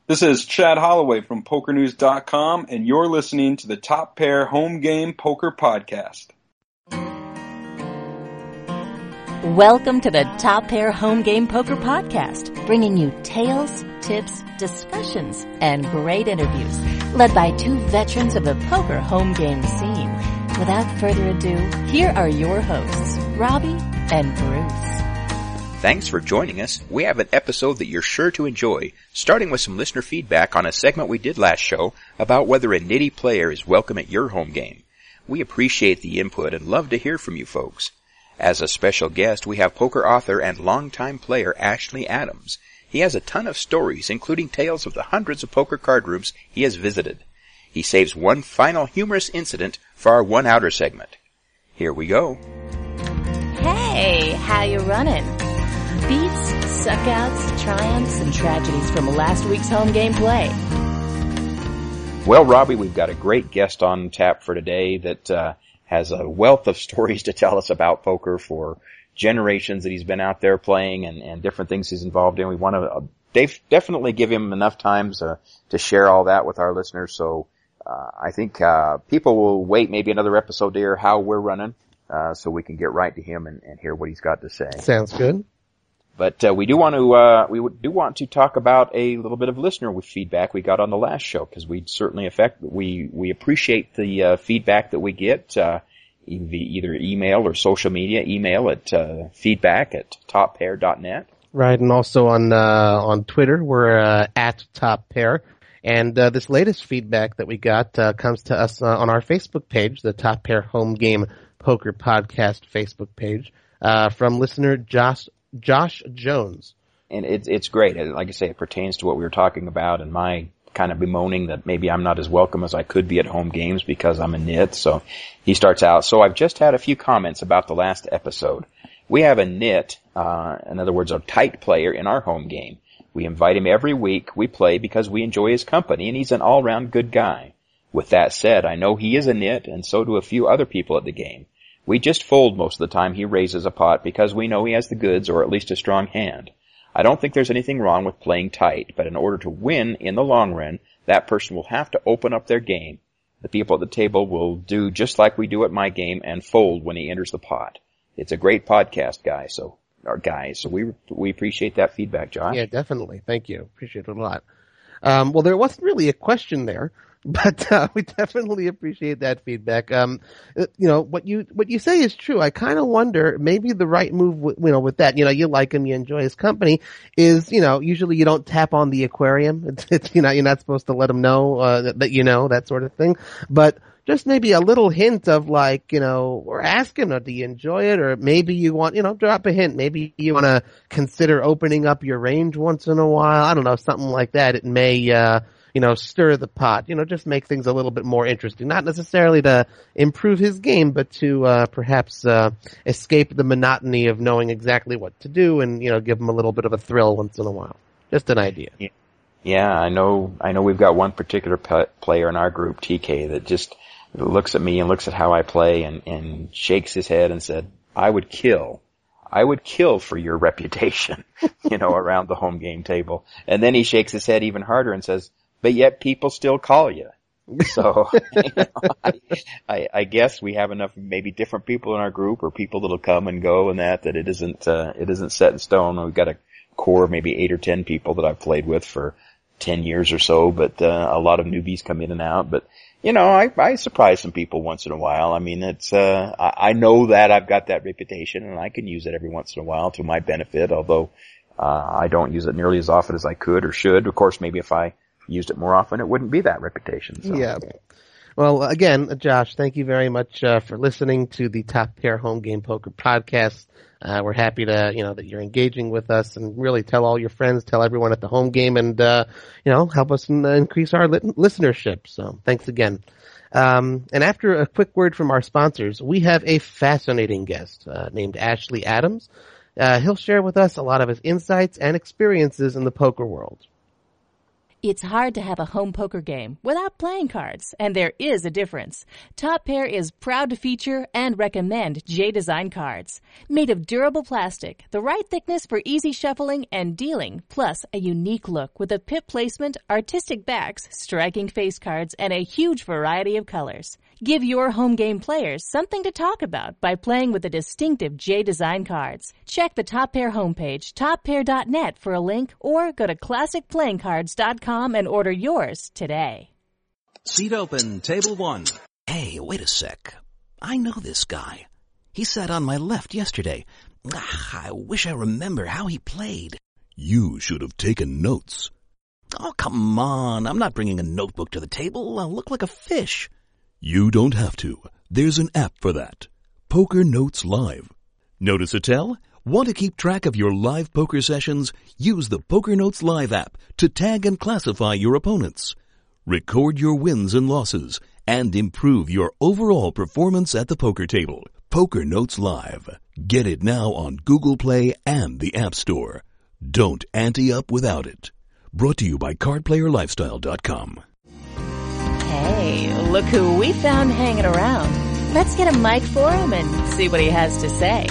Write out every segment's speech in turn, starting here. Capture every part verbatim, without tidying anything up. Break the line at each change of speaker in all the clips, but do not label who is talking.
This is Chad Holloway from Poker News dot com, and you're listening to the Top Pair Home Game Poker Podcast.
Welcome to the Top Pair Home Game Poker Podcast, bringing you tales, tips, discussions, and great interviews, led by two veterans of the poker home game scene. Without further ado, here are your hosts, Robbie and Bruce.
Thanks for joining us. We have an episode that you're sure to enjoy, starting with some listener feedback on a segment we did last show about whether a nitty player is welcome at your home game. We appreciate the input and love to hear from you folks. As a special guest, we have poker author and longtime player Ashley Adams. He has a ton of stories, including tales of the hundreds of poker card rooms he has visited. He saves one final humorous incident for our One Outer segment. Here we go.
Hey, how you running? Beats, suckouts, triumphs, and tragedies from last week's home game play.
Well, Robbie, we've got a great guest on tap for today that uh, has a wealth of stories to tell us about poker for generations that he's been out there playing and, and different things he's involved in. We want to uh, def- definitely give him enough time to, to share all that with our listeners. So uh, I think uh, people will wait maybe another episode to hear how we're running uh, so we can get right to him and, and hear what he's got to say.
Sounds good.
But uh, we do want to uh, we do want to talk about a little bit of listener with feedback we got on the last show, because we certainly affect we we appreciate the uh, feedback that we get uh, either email or social media. Email at uh, feedback at top pair dot net.
Right, and also on uh, on Twitter we're uh, at Top Pair. And uh, this latest feedback that we got uh, comes to us uh, on our Facebook page, the Top Pair Home Game Poker Podcast Facebook page, uh, from listener Josh. Josh Jones.
And it's it's great. Like I say, it pertains to what we were talking about and my kind of bemoaning that maybe I'm not as welcome as I could be at home games because I'm a nit. So he starts out, so I've just had a few comments about the last episode. We have a nit, uh, in other words, a tight player in our home game. We invite him every week. We play because we enjoy his company, and he's an all-round good guy. With that said, I know he is a nit, and so do a few other people at the game. We just fold most of the time he raises a pot because we know he has the goods or at least a strong hand. I don't think there's anything wrong with playing tight, but in order to win in the long run, that person will have to open up their game. The people at the table will do just like we do at my game and fold when he enters the pot. It's a great podcast, guy, so, or guys, so we, we appreciate that feedback, Josh.
Yeah, definitely. Thank you. Appreciate it a lot. Um, well, there wasn't really a question there. But uh, we definitely appreciate that feedback. Um, you know, what you what you say is true. I kind of wonder maybe the right move, w- you know, with that. You know, you like him, you enjoy his company. Is you know, usually you don't tap on the aquarium. It's, it's you know, you're not supposed to let him know uh, that, that you know that sort of thing. But just maybe a little hint of like, you know, or ask him, do you enjoy it? Or maybe you want, you know, drop a hint. Maybe you want to consider opening up your range once in a while. I don't know, something like that. It may. Uh, You know, stir the pot, you know, just make things a little bit more interesting. Not necessarily to improve his game, but to uh, perhaps uh, escape the monotony of knowing exactly what to do and, you know, give him a little bit of a thrill once in a while. Just an idea.
Yeah, yeah I know I know we've got one particular pe- player in our group, T K, that just looks at me and looks at how I play and, and shakes his head and said, I would kill. I would kill for your reputation, you know, around the home game table. And then he shakes his head even harder and says, but yet people still call you. So, you know, I, I, I guess we have enough, maybe different people in our group or people that'll come and go and that, that it isn't, uh, it isn't set in stone. We've got a core of maybe eight or ten people that I've played with for ten years or so, but, uh, a lot of newbies come in and out. But, you know, I, I surprise some people once in a while. I mean, it's, uh, I, I know that I've got that reputation and I can use it every once in a while to my benefit, although, uh, I don't use it nearly as often as I could or should. Of course, maybe if I used it more often, it wouldn't be that reputation. So.
Yeah. Well, again, Josh, thank you very much uh, for listening to the Top Pair Home Game Poker Podcast. Uh, we're happy to, you know, that you're engaging with us and really tell all your friends, tell everyone at the home game and, uh, you know, help us in, uh, increase our li- listenership. So thanks again. Um, and after a quick word from our sponsors, we have a fascinating guest uh, named Ashley Adams. Uh, he'll share with us a lot of his insights and experiences in the poker world.
It's hard to have a home poker game without playing cards, and there is a difference. Top Pair is proud to feature and recommend J-Design cards. Made of durable plastic, the right thickness for easy shuffling and dealing, plus a unique look with a pip placement, artistic backs, striking face cards, and a huge variety of colors. Give your home game players something to talk about by playing with the distinctive J-Design cards. Check the Top Pair homepage, top pair dot net, for a link, or go to classic playing cards dot com and order yours today.
Seat open, table one. Hey, wait a sec. I know this guy. He sat on my left yesterday. Ah, I wish I remember how he played.
You should have taken notes.
Oh, come on. I'm not bringing a notebook to the table. I'll look like a fish.
You don't have to. There's an app for that. Poker Notes Live. Notice a tell? Want to keep track of your live poker sessions? Use the Poker Notes Live app to tag and classify your opponents. Record your wins and losses and improve your overall performance at the poker table. Poker Notes Live. Get it now on Google Play and the App Store. Don't ante up without it. Brought to you by card player lifestyle dot com.
Hey, look who we found hanging around. Let's get a mic for him and see what he has to say.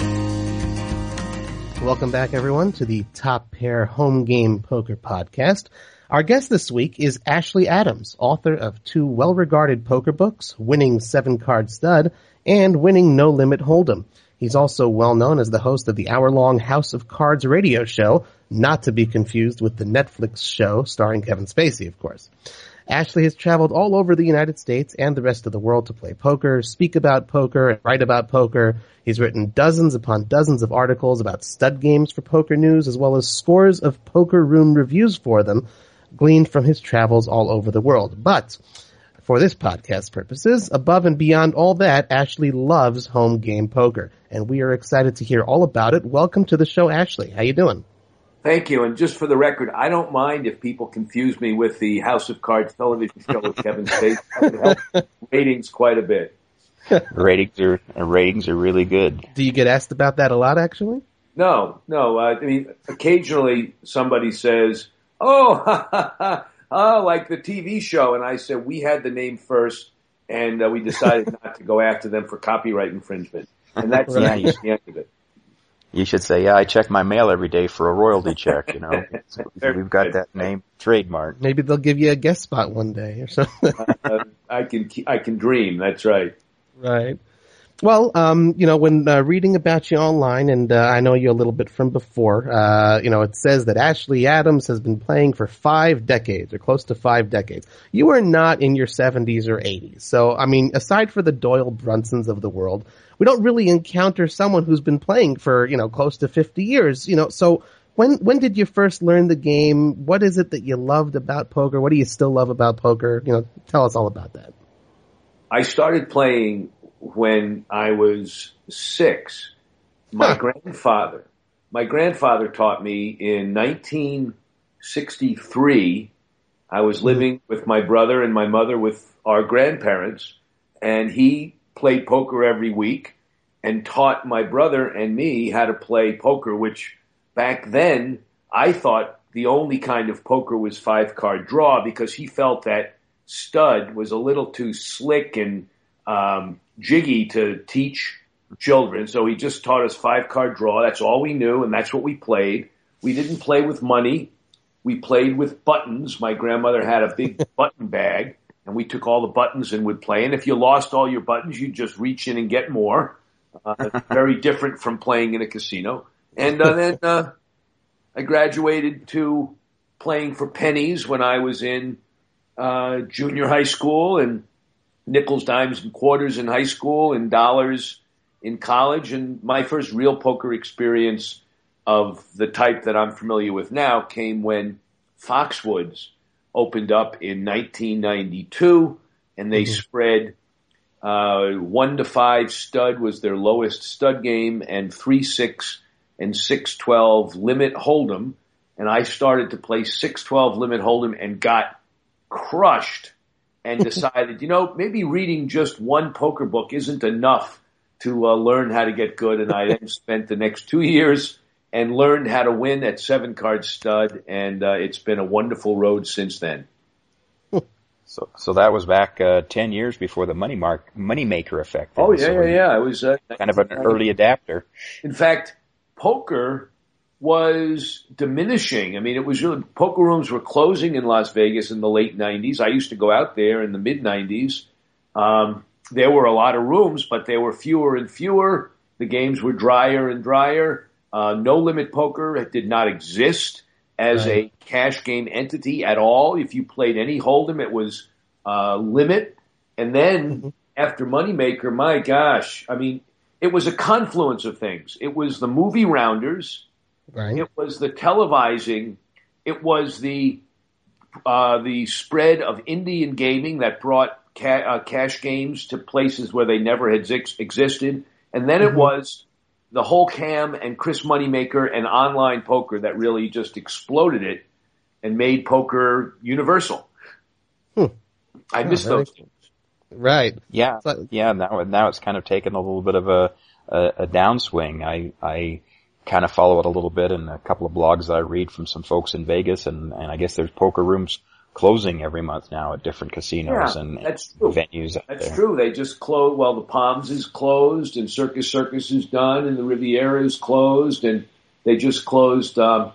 Welcome back, everyone, to the Top Pair Home Game Poker Podcast. Our guest this week is Ashley Adams, author of two well-regarded poker books, Winning Seven Card Stud and Winning No Limit Hold'em. He's also well known as the host of the hour-long House of Cards radio show, not to be confused with the Netflix show starring Kevin Spacey, of course. Ashley has traveled all over the United States and the rest of the world to play poker, speak about poker, and write about poker. He's written dozens upon dozens of articles about stud games for Poker News, as well as scores of poker room reviews for them, gleaned from his travels all over the world. But for this podcast purposes, above and beyond all that, Ashley loves home game poker, and we are excited to hear all about it. Welcome to the show, Ashley. How you doing?
Thank you. And just for the record, I don't mind if people confuse me with the House of Cards television show with Kevin Spacey. That would help ratings quite a bit.
ratings are ratings are really good.
Do you get asked about that a lot, actually?
No, no. Uh, I mean, occasionally somebody says, "Oh, ha, ha, ha, oh, like the T V show," and I said we had the name first, and uh, we decided not to go after them for copyright infringement, and that's
Right.
the end of it.
You should say, yeah, I check my mail every day for a royalty check, you know. So we've got that name trademarked.
Maybe they'll give you a guest spot one day or something.
uh, I can I can dream. That's right.
Right. Well, um, you know, when uh, reading about you online, and uh, I know you a little bit from before, uh, you know, it says that Ashley Adams has been playing for five decades, or close to five decades. You are not in your seventies or eighties. So, I mean, aside for the Doyle Brunsons of the world, we don't really encounter someone who's been playing for, you know, close to fifty years, you know. So when when did you first learn the game? What is it that you loved about poker? What do you still love about poker? You know, tell us all about that.
I started playing when I was six. My
Huh.
grandfather, my grandfather taught me in nineteen sixty-three. I was living with my brother and my mother with our grandparents, and he played poker every week and taught my brother and me how to play poker, which back then I thought the only kind of poker was five card draw, because he felt that stud was a little too slick and um, jiggy to teach children. So he just taught us five card draw. That's all we knew, and that's what we played. We didn't play with money. We played with buttons. My grandmother had a big button bag, and we took all the buttons and would play. And if you lost all your buttons, you'd just reach in and get more. Uh, very different from playing in a casino. And uh, then uh, I graduated to playing for pennies when I was in uh, junior high school, and nickels, dimes, and quarters in high school, and dollars in college. And my first real poker experience of the type that I'm familiar with now came when Foxwoods opened up in nineteen ninety-two, and they mm-hmm. spread uh, one to five stud was their lowest stud game, and three six and six twelve limit hold'em. And I started to play six twelve limit hold'em and got crushed, and decided, you know, maybe reading just one poker book isn't enough to uh, learn how to get good. And I then spent the next two years and learned how to win at seven card stud, and uh, it's been a wonderful road since then.
So, so that was back uh, ten years before the money mark, money maker effect.
Oh yeah,
so
yeah, yeah. I was uh,
kind of an early adapter.
In fact, poker was diminishing. I mean, it was really, poker rooms were closing in Las Vegas in the late nineties. I used to go out there in the mid nineties. Um, there were a lot of rooms, but there were fewer and fewer. The games were drier and drier. Uh, no limit poker did not exist as
right.
a cash game entity at all. If you played any hold'em, it was uh, limit. And then mm-hmm. after Moneymaker, my gosh, I mean, it was a confluence of things. It was the movie rounders.
Right.
It was the televising. It was the uh, the spread of Indian gaming that brought ca- uh, cash games to places where they never had ex- existed. And then mm-hmm. it was the whole Cam and Chris Moneymaker and online poker that really just exploded it and made poker universal.
Hmm.
I
oh,
miss those
cool.
games.
Right. Yeah. So, yeah. Now, now it's kind of taken a little bit of a, a, a downswing. I, I kind of follow it a little bit in a couple of blogs that I read from some folks in Vegas, and, and I guess there's poker rooms closing every month now at different casinos
yeah,
and,
that's
and
true.
venues out
That's
there.
true. They just closed, well, the Palms is closed and Circus Circus is done and the Riviera is closed and they just closed, uh,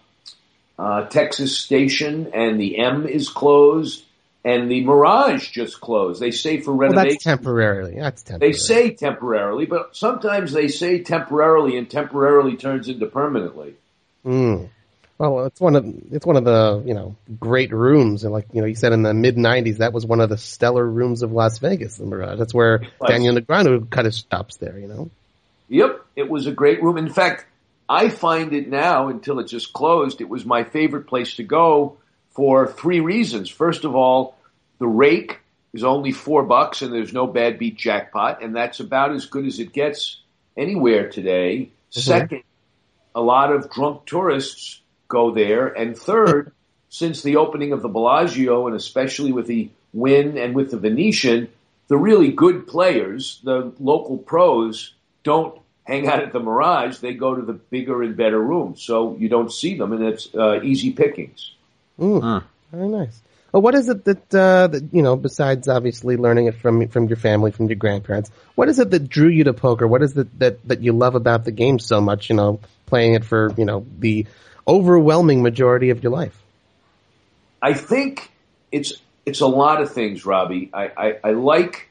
uh, Texas Station and the M is closed and the Mirage just closed. They say for renovation.
Well, that's temporarily. That's temporary.
They say temporarily, but sometimes they say temporarily and temporarily turns into permanently.
Mm. Well, it's one of it's one of the you know great rooms, and like you know you said in the mid nineties, that was one of the stellar rooms of Las Vegas. The Mirage. That's where Daniel Negreanu cut his stops there. You know.
Yep, it was a great room. In fact, I find it now until it just closed. It was my favorite place to go for three reasons. First of all, the rake is only four bucks, and there's no bad beat jackpot, and that's about as good as it gets anywhere today. Mm-hmm. Second, a lot of drunk tourists go there. And third, since the opening of the Bellagio, and especially with the Wynn and with the Venetian, the really good players, the local pros, don't hang out at the Mirage. They go to the bigger and better rooms. So you don't see them, and it's uh, easy pickings.
Mm, huh. Very nice. Well, what is it that, uh, that, you know, besides obviously learning it from from your family, from your grandparents, what is it that drew you to poker? What is it that, that you love about the game so much, you know, playing it for, you know, the overwhelming majority of your life?
I think it's it's a lot of things, Robbie. I, I, I like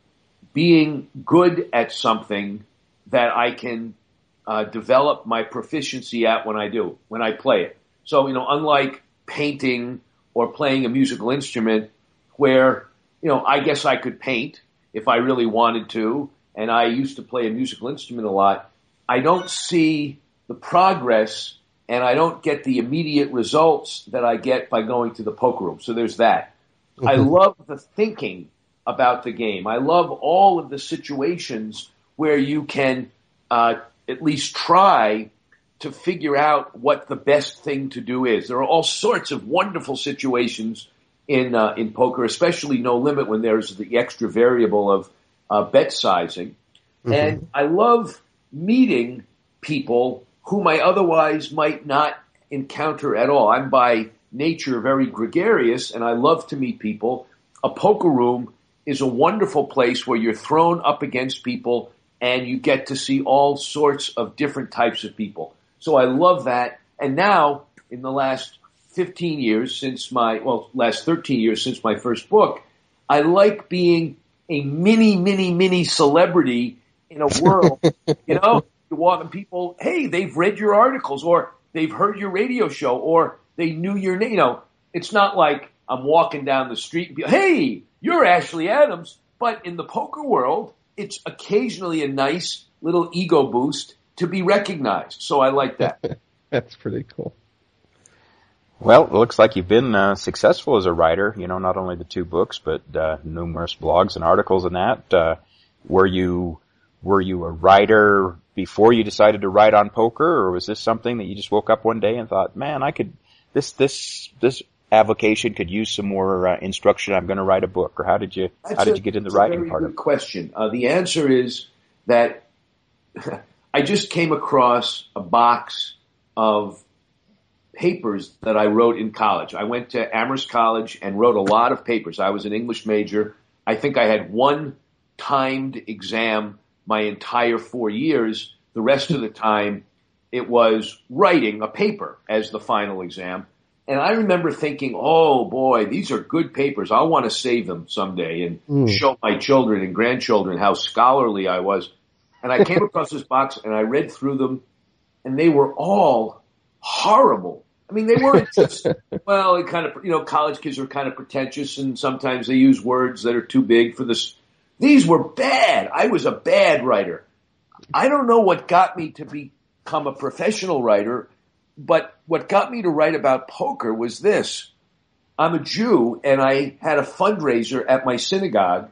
being good at something that I can uh, develop my proficiency at when I do, when I play it. So, you know, unlike painting or playing a musical instrument where, you know, I guess I could paint if I really wanted to, and I used to play a musical instrument a lot, I don't see the progress and I don't get the immediate results that I get by going to the poker room. So there's that. Mm-hmm. I love the thinking about the game. I love all of the situations where you can uh, at least try to figure out what the best thing to do is. There are all sorts of wonderful situations in uh, in poker, especially no limit when there's the extra variable of uh, bet sizing. Mm-hmm. And I love meeting people whom I otherwise might not encounter at all. I'm by nature very gregarious, and I love to meet people. A poker room is a wonderful place where you're thrown up against people and you get to see all sorts of different types of people. So I love that. And now, in the last fifteen years since my, well, last thirteen years since my first book, I like being a mini, mini, mini celebrity in a world, you know? You walk and people, hey, they've read your articles or they've heard your radio show or they knew your name. You know, it's not like I'm walking down the street and be, hey, you're Ashley Adams. But in the poker world, it's occasionally a nice little ego boost to be recognized. So I like that.
That's pretty cool.
Well, it looks like you've been uh, successful as a writer, you know, not only the two books, but uh, numerous blogs and articles and that. Uh, were you were you a writer before you decided to write on poker, or was this something that you just woke up one day and thought, man, I could, this this this avocation could use some more uh, instruction, I'm going to write a book? Or how did you
that's
how did
a,
you get in the
writing
writing
a very
part
good
of it?
Question. Uh, the answer is that I just came across a box of papers that I wrote in college. I went to Amherst College and wrote a lot of papers. I was an English major. I think I had one timed exam my entire four years. The rest of the time, it was writing a paper as the final exam. And I remember thinking, oh boy, these are good papers. I want to save them someday and mm. show my children and grandchildren how scholarly I was. And I came across this box and I read through them, and they were all horrible. I mean, they weren't just, well, it kind of, you know, college kids are kind of pretentious and sometimes they use words that are too big for this. These were bad. I was a bad writer. I don't know what got me to become a professional writer, but what got me to write about poker was this. I'm a Jew and I had a fundraiser at my synagogue.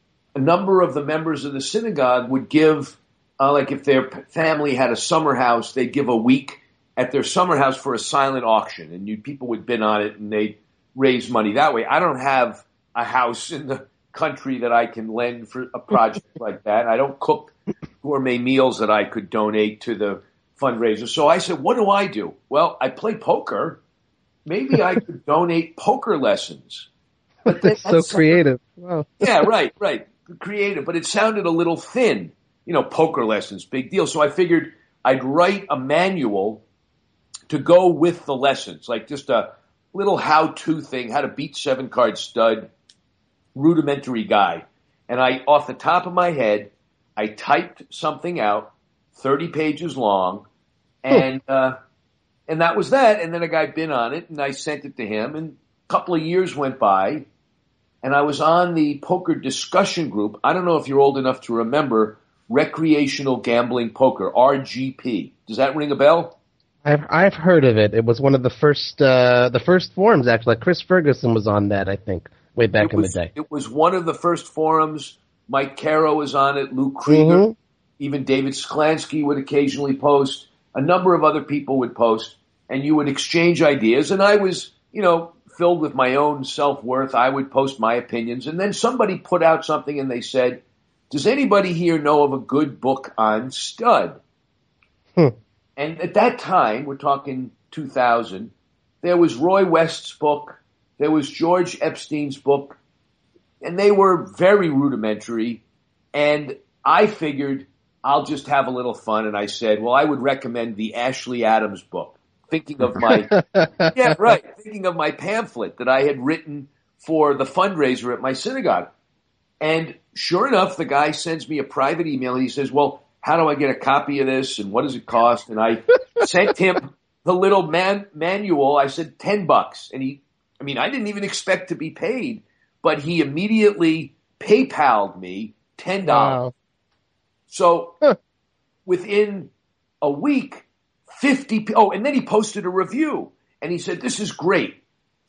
A number of the members of the synagogue would give, uh, like if their family had a summer house, they'd give a week at their summer house for a silent auction, and you, people would bid on it and they'd raise money that way. I don't have a house in the country that I can lend for a project like that. I don't cook gourmet meals that I could donate to the fundraiser. So I said, what do I do? Well, I play poker. Maybe I could donate poker lessons.
But that's so creative. Wow.
Yeah, right, right. Creative, but it sounded a little thin. You know, poker lessons, big deal. So I figured I'd write a manual to go with the lessons, like just a little how-to thing, how to beat seven-card stud, rudimentary guide. And I, off the top of my head, I typed something out, thirty pages long, and uh, and that was that. And then a guy bid on it, and I sent it to him. And a couple of years went by, and I was on the poker discussion group. I don't know if you're old enough to remember Recreational Gambling Poker, R G P. Does that ring a bell?
I've I've heard of it. It was one of the first uh, the first forums, actually. Like Chris Ferguson was on that, I think, way back
it
in
was,
the day.
It was one of the first forums. Mike Caro was on it, Lou Krieger, mm-hmm. even David Sklansky would occasionally post. A number of other people would post, and you would exchange ideas. And I was, you know, filled with my own self-worth. I would post my opinions. And then somebody put out something and they said, does anybody here know of a good book on stud?
Hmm.
And at that time, we're talking two thousand, there was Roy West's book, there was George Epstein's book, and they were very rudimentary. And I figured I'll just have a little fun. And I said, well, I would recommend the Ashley Adams book, thinking of my, yeah, right, thinking of my pamphlet that I had written for the fundraiser at my synagogue. And sure enough, the guy sends me a private email and he says, well, how do I get a copy of this and what does it cost? And I sent him the little man, manual. I said ten bucks. And he, I mean, I didn't even expect to be paid, but he immediately PayPal'd me ten dollars.
Wow.
So huh. within a week, fifty, oh, and then he posted a review and he said, this is great.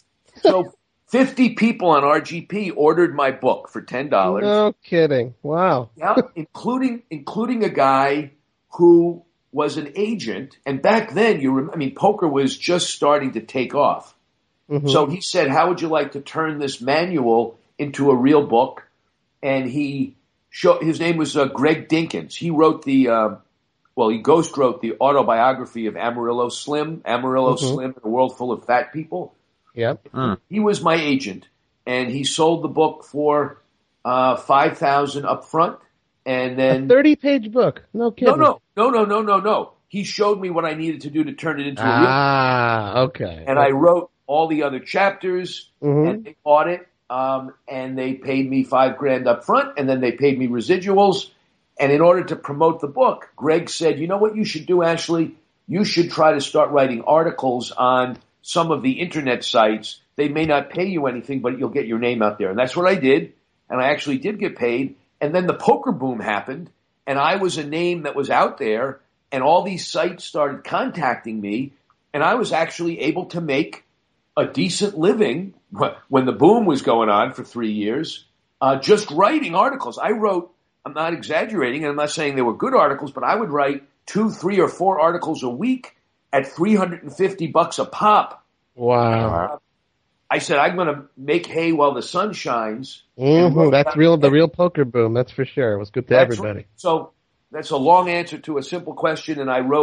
So fifty people on R G P ordered my book for ten dollars.
No kidding. Wow.
Yeah, including including a guy who was an agent. And back then, you rem- I mean, poker was just starting to take off. Mm-hmm. So he said, how would you like to turn this manual into a real book? And he showed, his name was uh, Greg Dinkins. He wrote the, uh, well, he ghost wrote the autobiography of Amarillo Slim, Amarillo mm-hmm. Slim in a World Full of Fat People.
Yep.
Mm. He was my agent, and he sold the book for uh, five thousand up front, and then
a thirty-page book. No kidding.
No, no, no, no, no, no, no. He showed me what I needed to do to turn it into a real book.
Ah, okay.
And
okay.
I wrote all the other chapters,
mm-hmm.
and they bought it, um, and they paid me five grand up front, and then they paid me residuals. And in order to promote the book, Greg said, you know what you should do, Ashley? You should try to start writing articles on some of the internet sites. They may not pay you anything, but you'll get your name out there. And that's what I did. And I actually did get paid. And then the poker boom happened, and I was a name that was out there, and all these sites started contacting me, and I was actually able to make a decent living when the boom was going on for three years, uh, just writing articles. I wrote, I'm not exaggerating, and I'm not saying they were good articles, but I would write two, three, or four articles a week at three hundred fifty bucks a pop.
Wow.
Uh, I said, I'm going to make hay while the sun shines.
Mm-hmm. That's real, the real poker boom. That's for sure. It was good to
that's
everybody.
Right. So that's a long answer to a simple question. And I wrote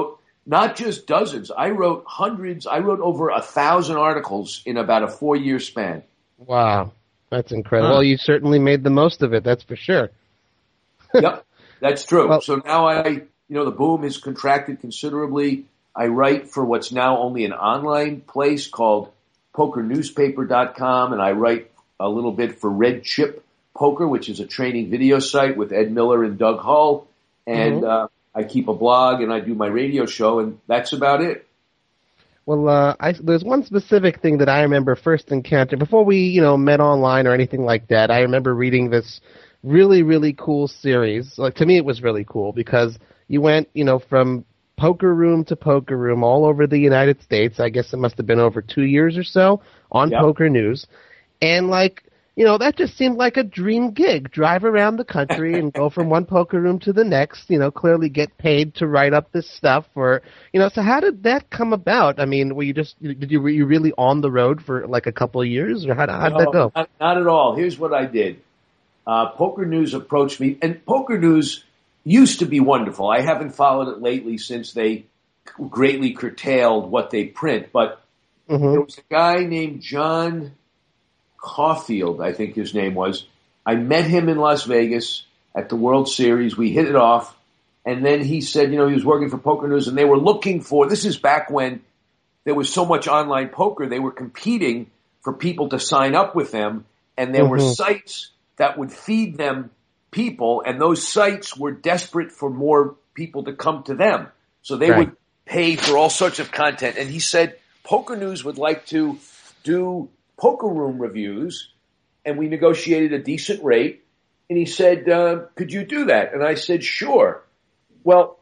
not just dozens. I wrote hundreds. I wrote over a thousand articles in about a four-year span.
Wow, that's incredible.
Huh.
Well, you certainly made the most of it. That's for sure.
Yep, that's true.
Well,
so now I, you know, the boom has contracted considerably. I write for what's now only an online place called poker newspaper dot com, and I write a little bit for Red Chip Poker, which is a training video site with Ed Miller and Doug Hull. And
mm-hmm.
uh, I keep a blog and I do my radio show, and that's about it.
Well, uh, I, there's one specific thing that I remember first encountering before we, you know, met online or anything like that. I remember reading this really, really cool series. Like, to me, it was really cool because you went, you know, from poker room to poker room all over the United States. I guess it must have been over two years or so on
Yep.
Poker News. And, like, you know, that just seemed like a dream gig. Drive around the country and go from one poker room to the next, you know, clearly get paid to write up this stuff for, you know, so how did that come about? I mean, were you just, did you, were you really on the road for like a couple of years, or how, how did
No,
that go?
Not, not at all. Here's what I did. Uh, Poker News approached me, and Poker News used to be wonderful. I haven't followed it lately since they greatly curtailed what they print, but
Mm-hmm.
there was a guy named John Caulfield, I think his name was. I met him in Las Vegas at the World Series. We hit it off. And then he said, you know, he was working for Poker News, and they were looking for, this is back when there was so much online poker, they were competing for people to sign up with them. And there
Mm-hmm.
were sites that would feed them people, and those sites were desperate for more people to come to them. So they
Right.
would pay for all sorts of content. And he said, Poker News would like to do poker room reviews, and we negotiated a decent rate. And he said, uh, could you do that? And I said, sure. Well,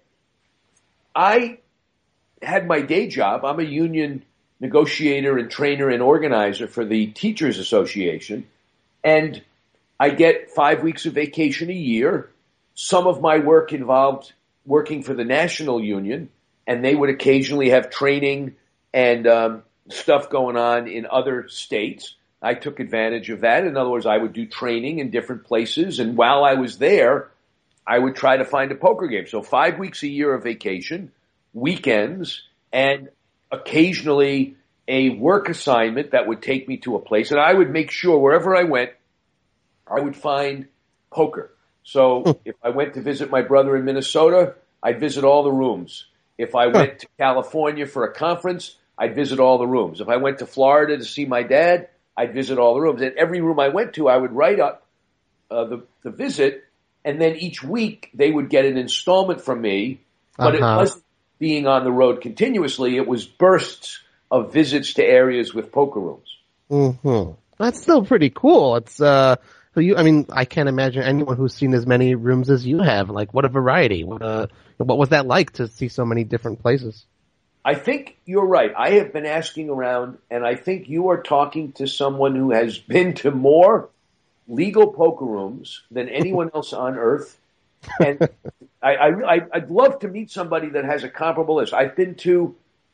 I had my day job. I'm a union negotiator and trainer and organizer for the Teachers Association. And I get five weeks of vacation a year. Some of my work involved working for the National Union, and they would occasionally have training and um, stuff going on in other states. I took advantage of that. In other words, I would do training in different places, and while I was there, I would try to find a poker game. So five weeks a year of vacation, weekends, and occasionally a work assignment that would take me to a place. And I would make sure wherever I went, I would find poker. So if I went to visit my brother in Minnesota, I'd visit all the rooms. If I went to California for a conference, I'd visit all the rooms. If I went to Florida to see my dad, I'd visit all the rooms. And every room I went to, I would write up uh, the, the visit, and then each week they would get an installment from me, but
Uh-huh.
it wasn't being on the road continuously. It was bursts of visits to areas with poker rooms.
Mm-hmm. That's still pretty cool. It's, uh, so you, I mean, I can't imagine anyone who's seen as many rooms as you have. Like, what a variety. What, uh, what was that like to see so many different places?
I think you're right. I have been asking around, and I think you are talking to someone who has been to more legal poker rooms than anyone else on earth. And I, I, I'd love to meet somebody that has a comparable list. I've been to,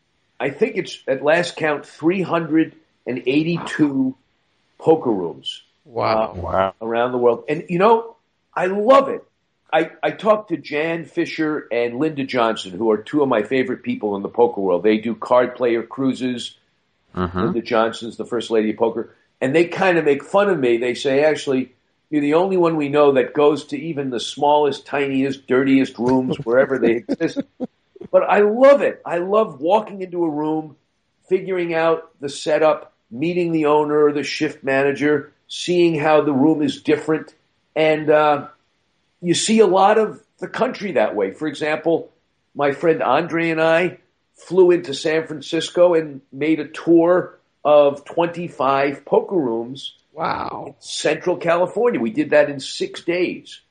I think it's at last count, three hundred eighty-two poker rooms.
Wow.
uh,
Wow.
around the world. And, you know, I love it. I, I talked to Jan Fisher and Linda Johnson, who are two of my favorite people in the poker world. They do card player cruises.
Mm-hmm.
Linda Johnson's the first lady of poker. And they kind of make fun of me. They say, actually, you're the only one we know that goes to even the smallest, tiniest, dirtiest rooms, wherever they exist. But I love it. I love walking into a room, figuring out the setup, meeting the owner or the shift manager, seeing how the room is different. And uh, you see a lot of the country that way. For example, my friend Andre and I flew into San Francisco and made a tour of twenty-five poker rooms.
Wow.
In Central California. We did that in six days.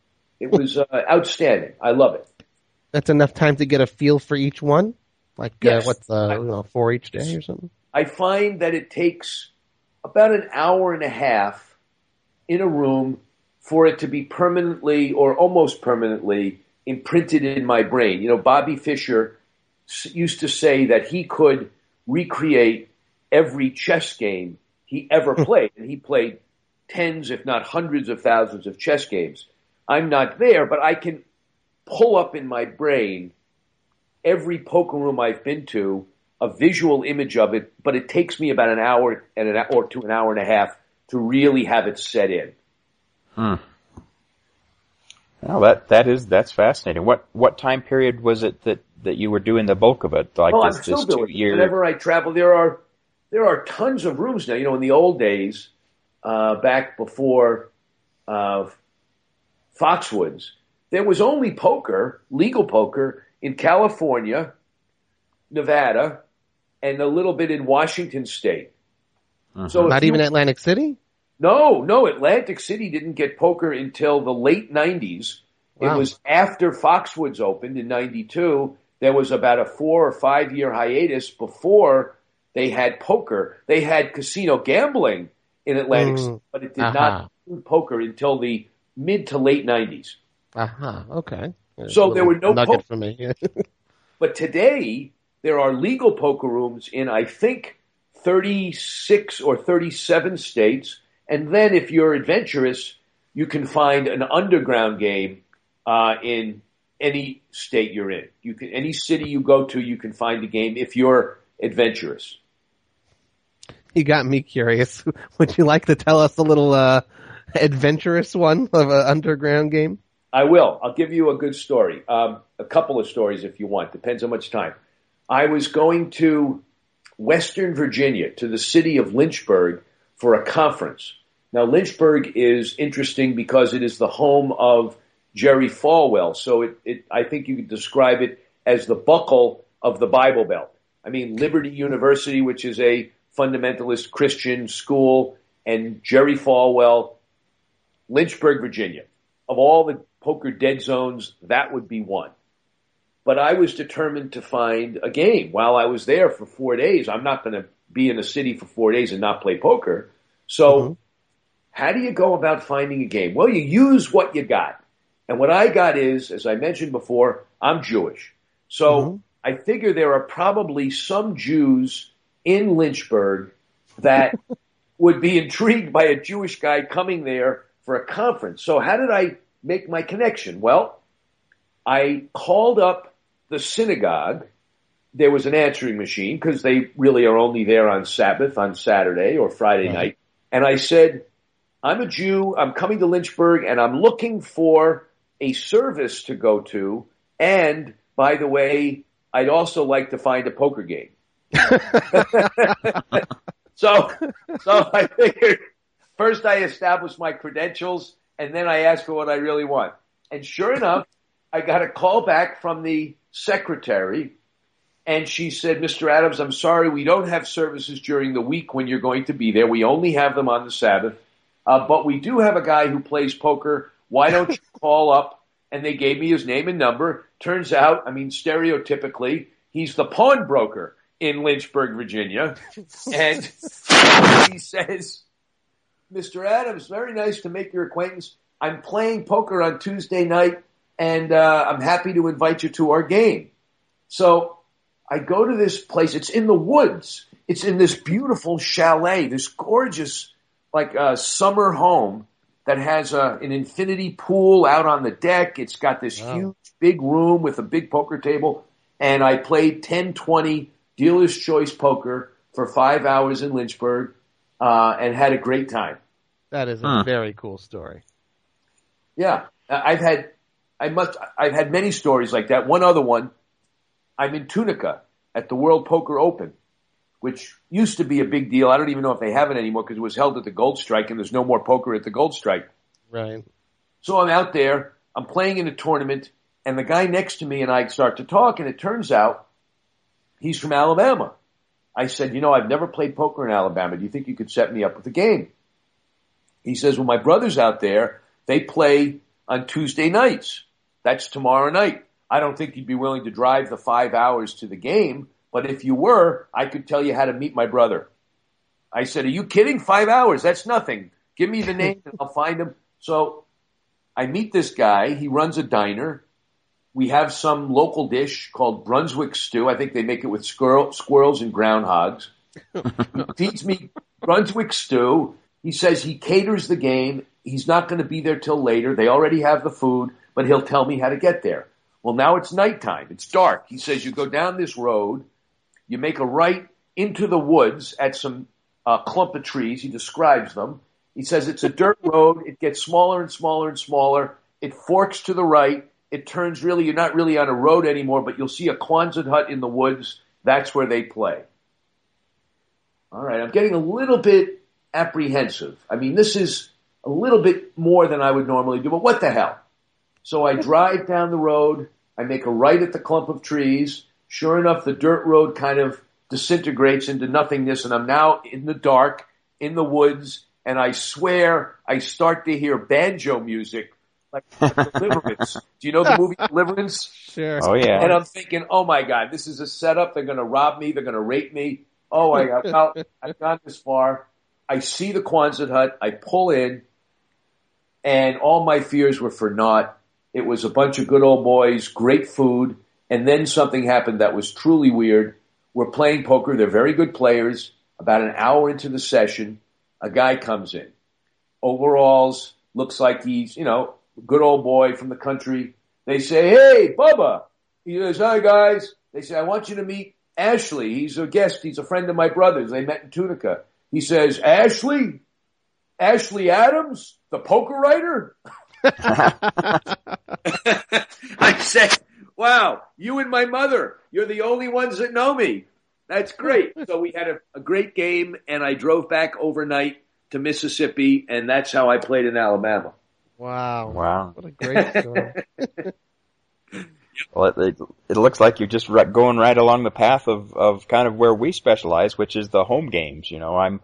It was uh, outstanding. I love it.
That's enough time to get a feel for each one? Like,
Yes.
uh, what's, uh, you know, four each day or something?
I find that it takes about an hour and a half in a room for it to be permanently or almost permanently imprinted in my brain. You know, Bobby Fischer used to say that he could recreate every chess game he ever played. And he played tens, if not hundreds of thousands of chess games. I'm not there, but I can pull up in my brain every poker room I've been to a visual image of it, but it takes me about an hour and an or to an hour and a half to really have it set in.
Hmm. Well, that that is that's fascinating. What what time period was it that, that you were doing the bulk of it? Like
well,
this,
I'm still
this
doing
two
it.
year.
Whenever I travel, there are there are tons of rooms now. You know, in the old days, uh, back before uh, Foxwoods, there was only poker, legal poker, in California, Nevada, and a little bit in Washington State.
Uh-huh.
So
Not
you,
even Atlantic City?
No, no. Atlantic City didn't get poker until the late nineties.
Wow.
It was after Foxwoods opened in ninety-two. There was about a four or five year hiatus before they had poker. They had casino gambling in Atlantic
Mm.
City, but it did
Uh-huh.
not include poker until the mid to late nineties.
Uh-huh. Okay.
So there were no
nugget
poker.
for me.
But today, there are legal poker rooms in, I think, thirty-six or thirty-seven states. And then if you're adventurous, you can find an underground game uh, in any state you're in. You can, any city you go to, you can find a game if you're adventurous.
You got me curious. Would you like to tell us a little uh, adventurous one of an underground game?
I will. I'll give you a good story. Um, a couple of stories if you want. Depends how much time. I was going to Western Virginia, to the city of Lynchburg, for a conference. Now, Lynchburg is interesting because it is the home of Jerry Falwell. So it, it I think you could describe it as the buckle of the Bible Belt. I mean, Liberty University, which is a fundamentalist Christian school, and Jerry Falwell, Lynchburg, Virginia. Of all the poker dead zones, that would be one. But I was determined to find a game. While I was there for four days, I'm not going to be in a city for four days and not play poker. So mm-hmm. How do you go about finding a game? Well, you use what you got. And what I got is, as I mentioned before, I'm Jewish. So mm-hmm. I figure there are probably some Jews in Lynchburg that would be intrigued by a Jewish guy coming there for a conference. So how did I make my connection? Well, I called up the synagogue. There was an answering machine because they really are only there on Sabbath, on Saturday or Friday right. night. And I said, I'm a Jew, I'm coming to Lynchburg, and I'm looking for a service to go to. And, by the way, I'd also like to find a poker game. so, so I figured first I established my credentials, and then I asked for what I really want. And sure enough, I got a call back from the secretary, and she said, Mister Adams, I'm sorry, we don't have services during the week when you're going to be there. We only have them on the Sabbath. Uh, but we do have a guy who plays poker. Why don't you call up? And they gave me his name and number. Turns out, I mean, stereotypically, he's the pawnbroker in Lynchburg, Virginia. And he says, Mister Adams, very nice to make your acquaintance. I'm playing poker on Tuesday night, and uh, I'm happy to invite you to our game. So I go to this place. It's in the woods. It's in this beautiful chalet, this gorgeous like a summer home that has a, an infinity pool out on the deck. It's got this wow. huge big room with a big poker table. And I played ten twenty dealer's choice poker for five hours in Lynchburg, uh, and had a great time.
That is a huh. very cool story.
Yeah. I've had, I must, I've had many stories like that. One other one, I'm in Tunica at the World Poker Open, which used to be a big deal. I don't even know if they have it anymore because it was held at the Gold Strike, and there's no more poker at the Gold Strike.
Right.
So I'm out there, I'm playing in a tournament, and the guy next to me and I start to talk, and it turns out he's from Alabama. I said, you know, I've never played poker in Alabama. Do you think you could set me up with a game? He says, well, my brother's out there. They play on Tuesday nights. That's tomorrow night. I don't think you'd be willing to drive the five hours to the game. But if you were, I could tell you how to meet my brother. I said, are you kidding? Five hours? That's nothing. Give me the name and I'll find him. So I meet this guy. He runs a diner. We have some local dish called Brunswick stew. I think they make it with squirrel, squirrels and groundhogs. He feeds me Brunswick stew. He says he caters the game. He's not going to be there till later. They already have the food, but he'll tell me how to get there. Well, now it's nighttime. It's dark. He says you go down this road, you make a right into the woods at some uh, clump of trees. He describes them. He says it's a dirt road. It gets smaller and smaller and smaller. It forks to the right. It turns really, you're not really on a road anymore, but you'll see a Quonset hut in the woods. That's where they play. All right, I'm getting a little bit apprehensive. I mean, this is a little bit more than I would normally do, but what the hell? So I drive down the road. I make a right at the clump of trees. Sure enough, the dirt road kind of disintegrates into nothingness, and I'm now in the dark, in the woods, and I swear I start to hear banjo music like Deliverance. Do you know the movie Deliverance?
Sure.
Oh, yeah.
And I'm thinking, oh, my God, this is a setup. They're going to rob me. They're going to rape me. Oh, I got, well, I've gone this far. I see the Quonset hut. I pull in, and all my fears were for naught. It was a bunch of good old boys, great food, and then something happened that was truly weird. We're playing poker. They're very good players. About an hour into the session, a guy comes in. Overalls, looks like he's, you know, a good old boy from the country. They say, hey, Bubba. He says, hi, guys. They say, I want you to meet Ashley. He's a guest. He's a friend of my brother's. They met in Tunica. He says, Ashley? Ashley Adams? The poker writer? I said, wow, you and my mother, you're the only ones that know me. That's great. So we had a, a great game, and I drove back overnight to Mississippi, and that's how I played in Alabama.
Wow.
Wow.
What a great story.
Well, it, it, it looks like you're just right, going right along the path of, of kind of where we specialize, which is the home games. You know, I'm,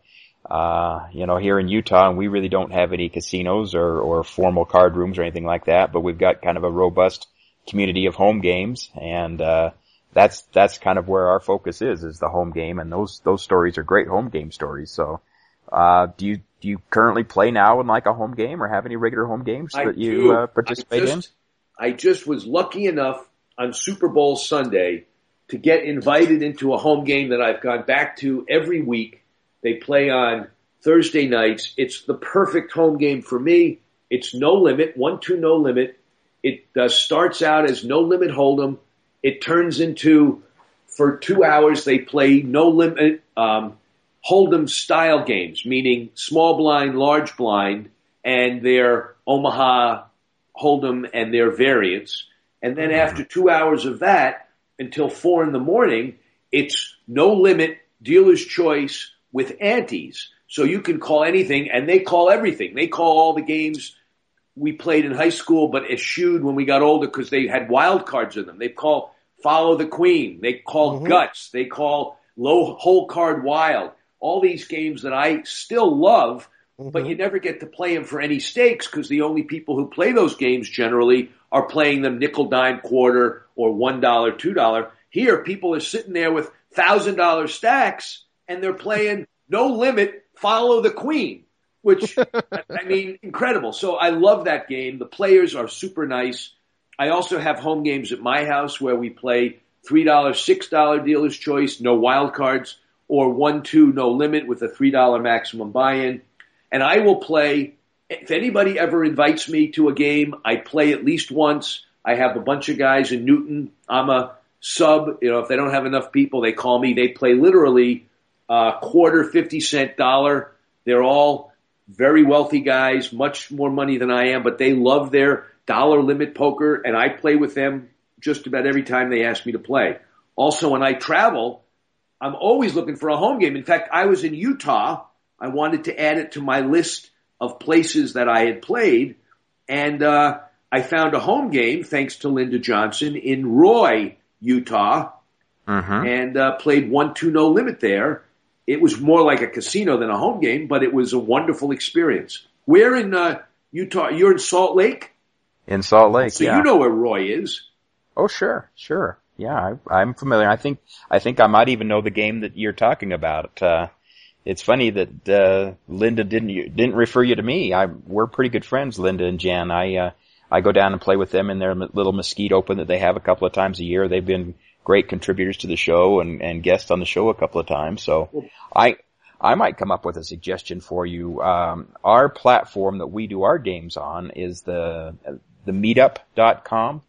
uh, you know, here in Utah, and we really don't have any casinos or, or formal card rooms or anything like that, but we've got kind of a robust community of home games, and, uh, that's, that's kind of where our focus is, is the home game, and those, those stories are great home game stories. So, uh, do you, do you currently play now in like a home game or have any regular home games
I
that
do.
you, uh, participate
I just,
in?
I just was lucky enough on Super Bowl Sunday to get invited into a home game that I've gone back to every week. They play on Thursday nights. It's the perfect home game for me. It's no limit, one, two, no limit. It uh, starts out as no limit hold'em. It turns into, for two hours, they play no limit um, hold'em style games, meaning small blind, large blind, and their Omaha hold'em and their variants. And then after two hours of that, until four in the morning, it's no limit, dealer's choice with antes. So you can call anything, and they call everything. They call all the games we played in high school, but eschewed when we got older because they had wild cards in them. They call Follow the Queen. They call mm-hmm. Guts. They call Low Whole Card Wild. All these games that I still love, mm-hmm. but you never get to play them for any stakes because the only people who play those games generally are playing them nickel, dime, quarter, or one dollar, two dollars. Here, people are sitting there with one thousand dollars stacks, and they're playing no limit, Follow the Queen, which, I mean, incredible. So I love that game. The players are super nice. I also have home games at my house where we play three dollars, six dollars dealer's choice, no wild cards, or one, two, no limit with a three dollars maximum buy-in. And I will play, if anybody ever invites me to a game, I play at least once. I have a bunch of guys in Newton. I'm a sub. You know, if they don't have enough people, they call me. They play literally uh, quarter, fifty cent, dollar. They're all very wealthy guys, much more money than I am, but they love their dollar limit poker, and I play with them just about every time they ask me to play. Also, when I travel, I'm always looking for a home game. In fact, I was in Utah. I wanted to add it to my list of places that I had played, and uh, I found a home game, thanks to Linda Johnson, in Roy, Utah,
mm-hmm.
and uh, played one, two, no limit there. It was more like a casino than a home game, but it was a wonderful experience. Where in uh, Utah? You're in Salt Lake?
In Salt Lake,
so
yeah.
You know where Roy is.
Oh, sure, sure. Yeah, I, I'm familiar. I think I think I might even know the game that you're talking about. Uh, it's funny that uh, Linda didn't didn't refer you to me. I we're pretty good friends, Linda and Jan. I uh, I go down and play with them in their little Mesquite Open that they have a couple of times a year. They've been great contributors to the show and, and guests on the show a couple of times. So I I might come up with a suggestion for you. Um, our platform that we do our games on is the the meetup dot com.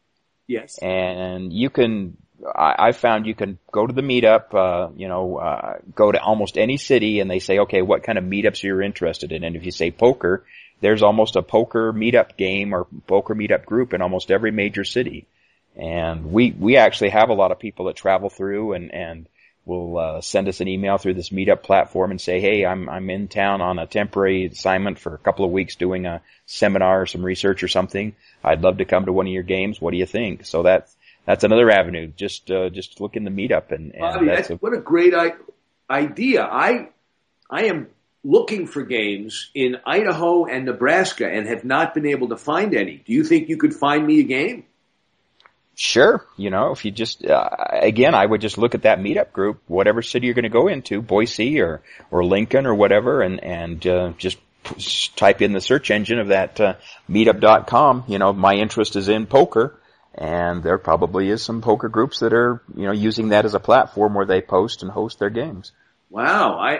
Yes.
And you can, I, I found you can go to the meetup, uh, you know, uh, go to almost any city and they say, okay, what kind of meetups are you interested in? And if you say poker, there's almost a poker meetup game or poker meetup group in almost every major city. And we, we actually have a lot of people that travel through and, and will, uh, send us an email through this meetup platform and say, hey, I'm, I'm in town on a temporary assignment for a couple of weeks doing a seminar or some research or something. I'd love to come to one of your games. What do you think? So that's, that's another avenue. Just, uh, just look in the meetup and, and
Bobby,
that's
that's,
a,
what a great I- idea. I, I am looking for games in Idaho and Nebraska and have not been able to find any. Do you think you could find me a game?
Sure. You know, if you just, uh, again, I would just look at that meetup group, whatever city you're going to go into, Boise or, or Lincoln or whatever, and, and, uh, just type in the search engine of that, uh, meetup dot com. You know, my interest is in poker, and there probably is some poker groups that are, you know, using that as a platform where they post and host their games.
Wow. I,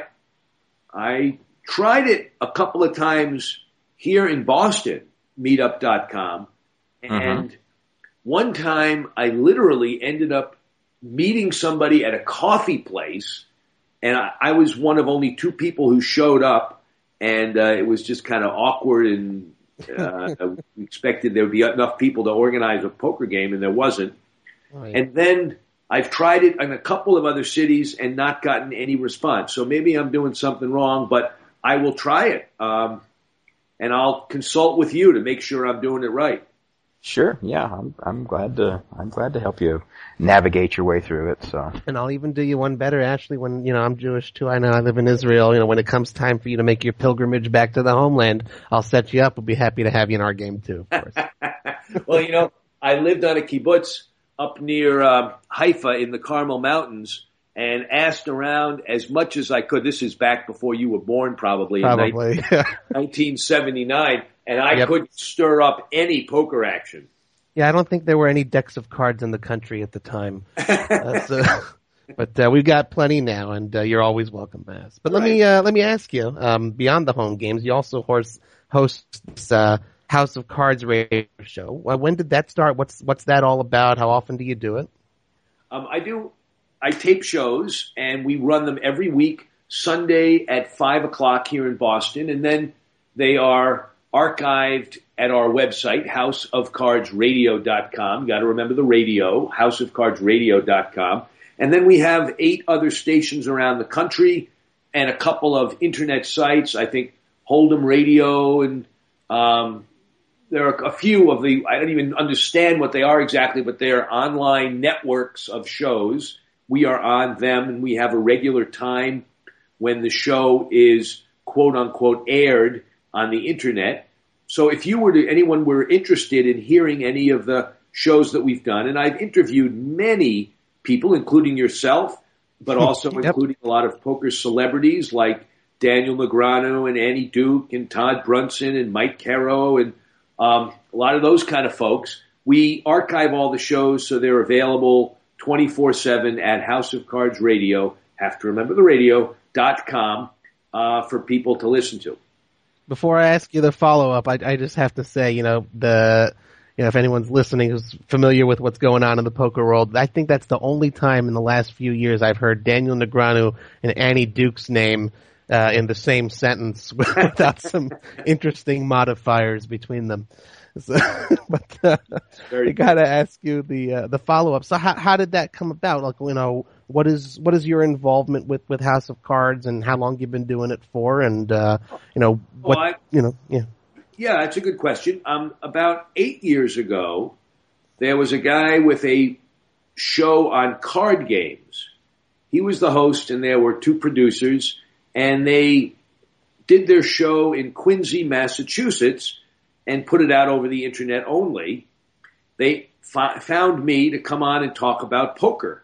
I tried it a couple of times here in Boston, meetup dot com, and mm-hmm. one time I literally ended up meeting somebody at a coffee place, and I, I was one of only two people who showed up, and uh, it was just kind of awkward, and uh, we expected there would be enough people to organize a poker game, and there wasn't. Oh, yeah. And then I've tried it in a couple of other cities and not gotten any response. So maybe I'm doing something wrong, but I will try it. Um, and I'll consult with you to make sure I'm doing it right.
Sure. Yeah. I'm, I'm glad to, I'm glad to help you navigate your way through it. So.
And I'll even do you one better, Ashley, when, you know, I'm Jewish too. I know I live in Israel. You know, when it comes time for you to make your pilgrimage back to the homeland, I'll set you up. We'll be happy to have you in our game too, of course.
Well, you know, I lived on a kibbutz up near uh, Haifa in the Carmel Mountains and asked around as much as I could. This is back before you were born, probably,
probably.
in nineteen seventy-nine, and I yep. couldn't stir up any poker action.
Yeah, I don't think there were any decks of cards in the country at the time. uh, so, but uh, we've got plenty now, and uh, you're always welcome, Mass. But right. let me uh, let me ask you, um, beyond the home games, you also host, host this, uh, House of Cards radio show. Well, when did that start? What's what's that all about? How often do you do it?
Um, I do. I tape shows, and we run them every week, Sunday at five o'clock here in Boston, and then they are archived at our website, house of cards radio dot com. You got to remember the radio, house of cards radio dot com. And then we have eight other stations around the country and a couple of internet sites. I think Hold'em Radio and um, there are a few of the, I don't even understand what they are exactly, but they're online networks of shows. We are on them, and we have a regular time when the show is quote unquote aired on the internet. So if you were to, anyone were interested in hearing any of the shows that we've done, and I've interviewed many people, including yourself, but also yep. including a lot of poker celebrities like Daniel Negreanu and Annie Duke and Todd Brunson and Mike Caro and um, a lot of those kind of folks. We archive all the shows so they're available twenty-four seven at House of Cards Radio, have to remember the radio, dot com, uh, for people to listen to.
Before I ask you the follow-up, I, I just have to say, you know, the, you know, if anyone's listening who's familiar with what's going on in the poker world, I think that's the only time in the last few years I've heard Daniel Negreanu and Annie Duke's name uh, in the same sentence without some interesting modifiers between them. So, but uh, I gotta ask you the uh, the follow up. So how how did that come about? Like, you know, what is what is your involvement with, with House of Cards, and how long you've been doing it for? And uh, you know what well, I, you know, yeah,
yeah, that's a good question. Um, about eight years ago, there was a guy with a show on card games. He was the host, and there were two producers, and they did their show in Quincy, Massachusetts, and put it out over the internet only. They f- found me to come on and talk about poker.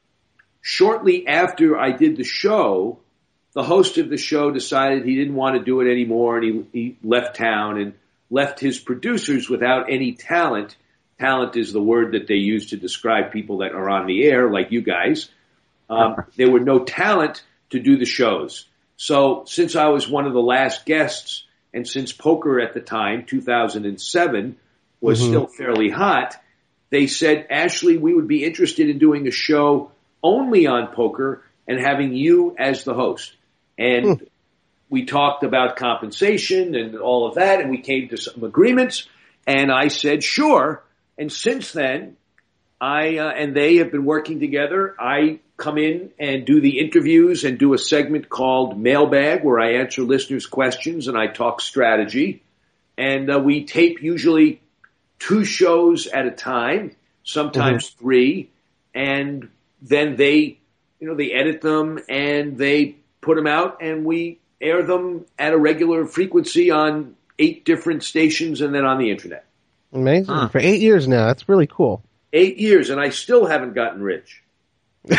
Shortly after I did the show, the host of the show decided he didn't want to do it anymore, and he, he left town and left his producers without any talent. Talent is the word that they use to describe people that are on the air, like you guys. Um, there were no talent to do the shows. So since I was one of the last guests, and since poker at the time, two thousand seven, was mm-hmm. still fairly hot, they said, Ashley, we would be interested in doing a show only on poker and having you as the host. And hmm. we talked about compensation and all of that, and we came to some agreements. And I said, sure. And since then, I uh, and they have been working together. I come in and do the interviews and do a segment called Mailbag, where I answer listeners' questions and I talk strategy. And uh, we tape usually two shows at a time, sometimes mm-hmm. three. And then they, you know, they edit them and they put them out, and we air them at a regular frequency on eight different stations and then on the internet.
Amazing. Huh. For eight years now. That's really cool.
Eight years, and I still haven't gotten rich. You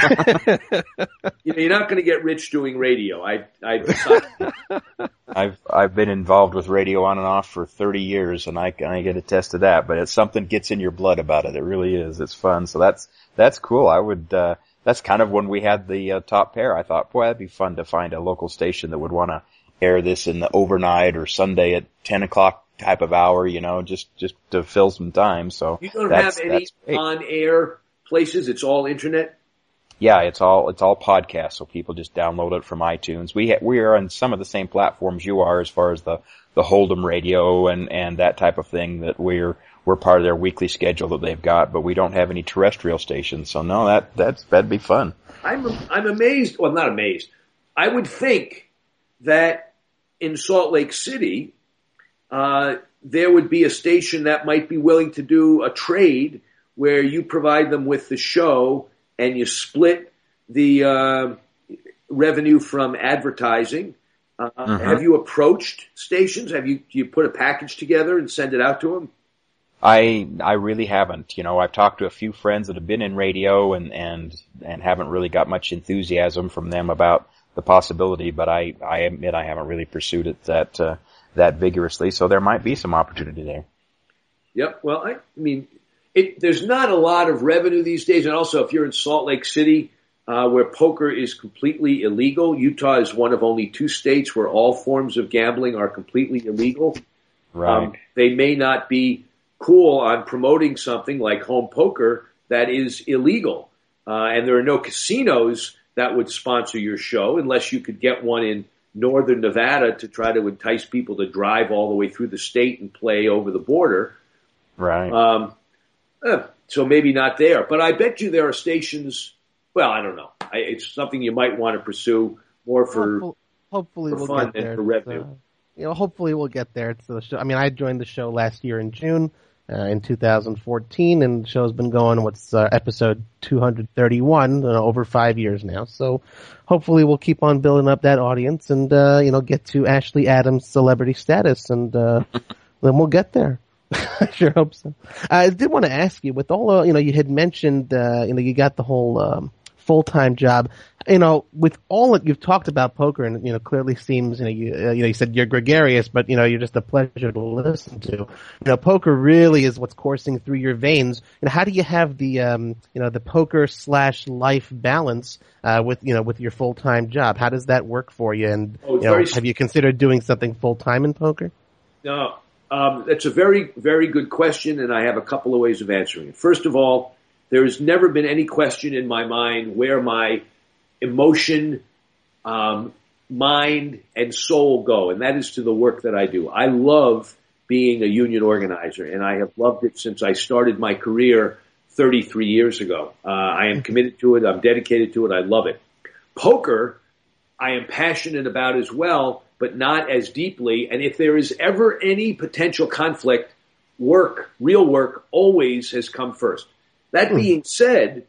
know, you're not going to get rich doing radio. I, I've,
I've, I've been involved with radio on and off for thirty years, and I, I get attest to that. But it's something gets in your blood about it. It really is. It's fun. So that's that's cool. I would. Uh, that's kind of when we had the uh, top pair. I thought, boy, that'd be fun to find a local station that would want to air this in the overnight or Sunday at ten o'clock type of hour. You know, just just to fill some time. So
you don't have any on-air places. It's all internet.
Yeah, it's all it's all podcasts, so people just download it from iTunes. We ha- we are on some of the same platforms you are, as far as the the Hold'em radio and and that type of thing. That we're we're part of their weekly schedule that they've got, but we don't have any terrestrial stations. So no, that that's that'd be fun.
I'm I'm amazed. Well, not amazed. I would think that in Salt Lake City, uh, there would be a station that might be willing to do a trade where you provide them with the show and you split the uh, revenue from advertising. Uh, mm-hmm. Have you approached stations? Have you you put a package together and send it out to them?
I I really haven't. You know, I've talked to a few friends that have been in radio and and and haven't really got much enthusiasm from them about the possibility. But I I admit I haven't really pursued it that uh, that vigorously. So there might be some opportunity there.
Yep. Well, I, I mean. It, there's not a lot of revenue these days, and also if you're in Salt Lake City, uh, where poker is completely illegal, Utah is one of only two states where all forms of gambling are completely illegal.
Right.
Um, they may not be cool on promoting something like home poker that is illegal, uh, and there are no casinos that would sponsor your show unless you could get one in northern Nevada to try to entice people to drive all the way through the state and play over the border.
Right.
Um, Uh, so maybe not there, but I bet you there are stations. Well, I don't know. I, it's something you might want to pursue more for
hopefully, hopefully
for
we'll
fun
get there.
and for revenue.
Uh, you know, hopefully we'll get there. It's the show. I mean, I joined the show last year in June, uh, in two thousand fourteen, and the show's been going. What's uh, episode two hundred thirty-one, uh, over five years now. So hopefully we'll keep on building up that audience, and uh, you know, get to Ashley Adams celebrity status, and uh, then we'll get there. I sure hope so. I did want to ask you, with all, uh, you know, you had mentioned, uh, you know, you got the whole um, full-time job. You know, with all that you've talked about poker, and you know, clearly seems, you know, you, uh, you know, you said you're gregarious, but you know, you're just a pleasure to listen to. You know, poker really is what's coursing through your veins. And how do you have the, um, you know, the poker slash life balance uh, with, you know, with your full-time job? How does that work for you? And
oh,
you know,
very...
have you considered doing something full-time in poker?
No. Um, that's a very, very good question, and I have a couple of ways of answering it. First of all, there has never been any question in my mind where my emotion, um, mind, and soul go, and that is to the work that I do. I love being a union organizer, and I have loved it since I started my career thirty-three years ago. Uh, I am committed to it. I'm dedicated to it. I love it. Poker, I am passionate about as well, but not as deeply. And if there is ever any potential conflict, work, real work, always has come first. That mm. being said,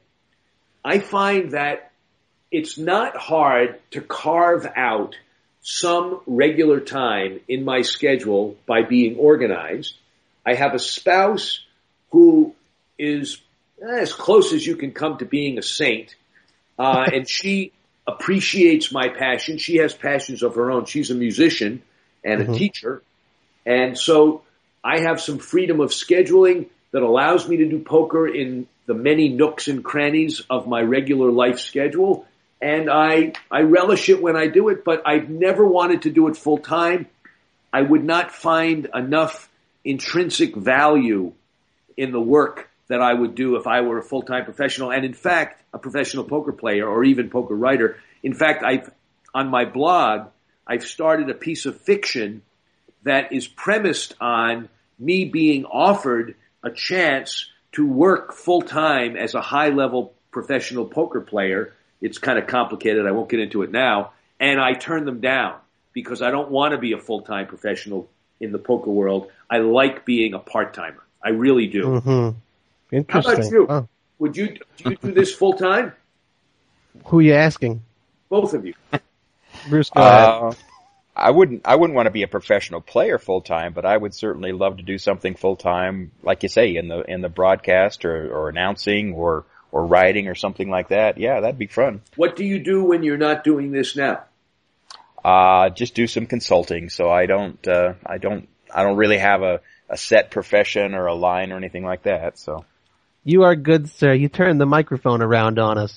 I find that it's not hard to carve out some regular time in my schedule by being organized. I have a spouse who is as close as you can come to being a saint, uh, and she appreciates my passion. She has passions of her own. She's a musician and a mm-hmm. teacher. And so I have some freedom of scheduling that allows me to do poker in the many nooks and crannies of my regular life schedule. And I, I relish it when I do it, but I've never wanted to do it full time. I would not find enough intrinsic value in the work that I would do if I were a full-time professional, and in fact, a professional poker player or even poker writer. In fact, I've on my blog, I've started a piece of fiction that is premised on me being offered a chance to work full-time as a high-level professional poker player. It's kind of complicated. I won't get into it now. And I turn them down because I don't want to be a full-time professional in the poker world. I like being a part-timer. I really do.
Mm-hmm. Interesting.
How about you?
Oh.
Would you do you do this full-time?
Who are you asking?
Both of you.
Bruce, go
Uh,
ahead.
I wouldn't. I wouldn't want to be a professional player full time, but I would certainly love to do something full time, like you say, in the in the broadcast or, or announcing or or writing or something like that. Yeah, that'd be fun.
What do you do when you're not doing this now?
Uh, just do some consulting. So I don't. Uh, I don't. I don't really have a, a set profession or a line or anything like that. So
You are good, sir. You turned the microphone around on us.